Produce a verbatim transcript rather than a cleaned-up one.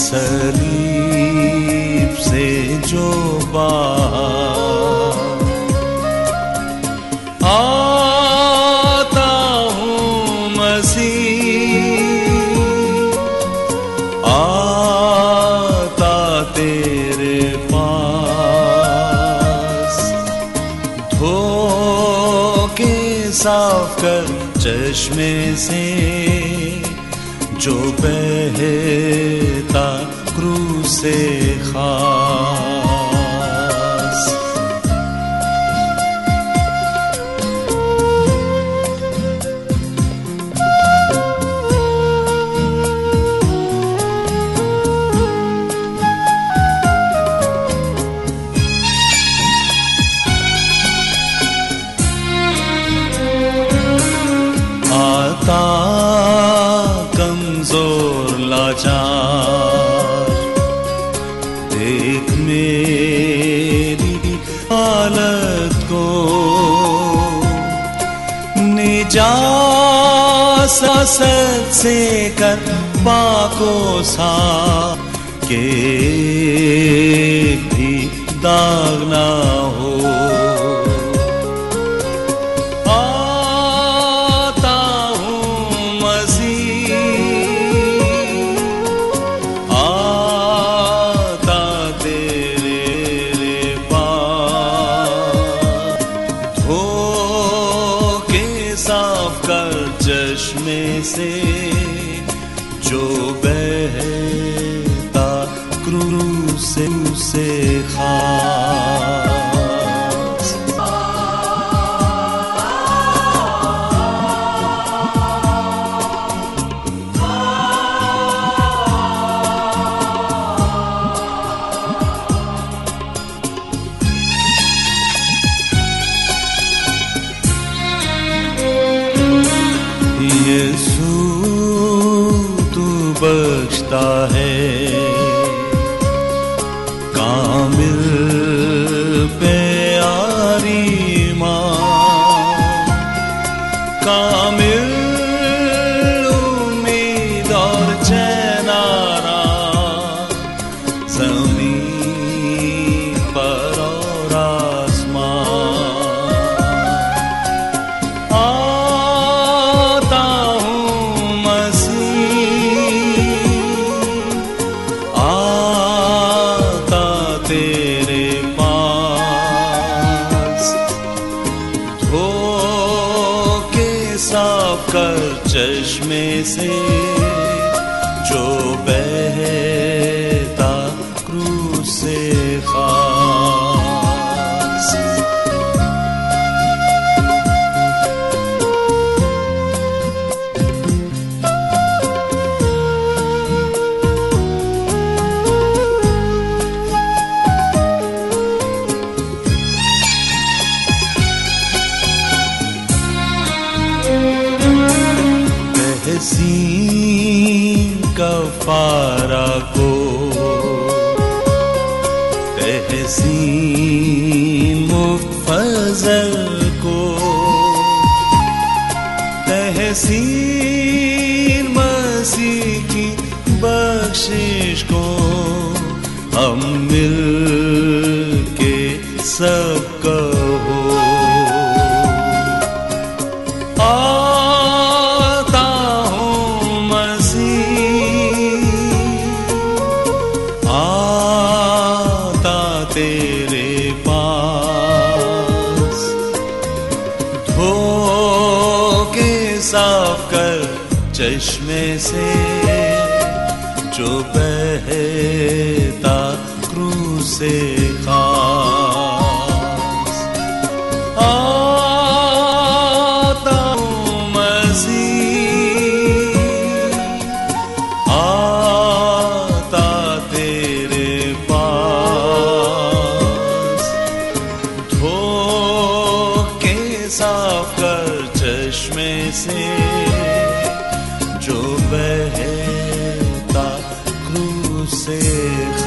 सलीब से जो बाहर आता हूँ मसीह, आता तेरे पास, धो के साफ कर चश्मे से जो बहता क्रूस से खास। आता कमजोर लाचार, देख मेरी हालत को, निजासत से कर पाको सा, के भी दाग ना हो। चश्मे से जो बहता क्रूस से उसे खास। यीशु तू बख्शता है, कामिल प्यारी माँ, कामिल उम्मीद और चैन आराम, ज़मीन पर और आसमान। तेरे पास धो के साफ कर चश्मे से जो बहता क्रूस से खास। तहसीन कफारा को, तहसीन मुफ्त फजल को, तहसीन मसीह की बख्शिश को, हम मिल के सब कहो। तेरे पास धो के साफ कर चश्मे से जो बहता क्रूस से खास। आता हूँ मसीह, आता तेरे साफ कर चश्मे से जो बहता क्रूस से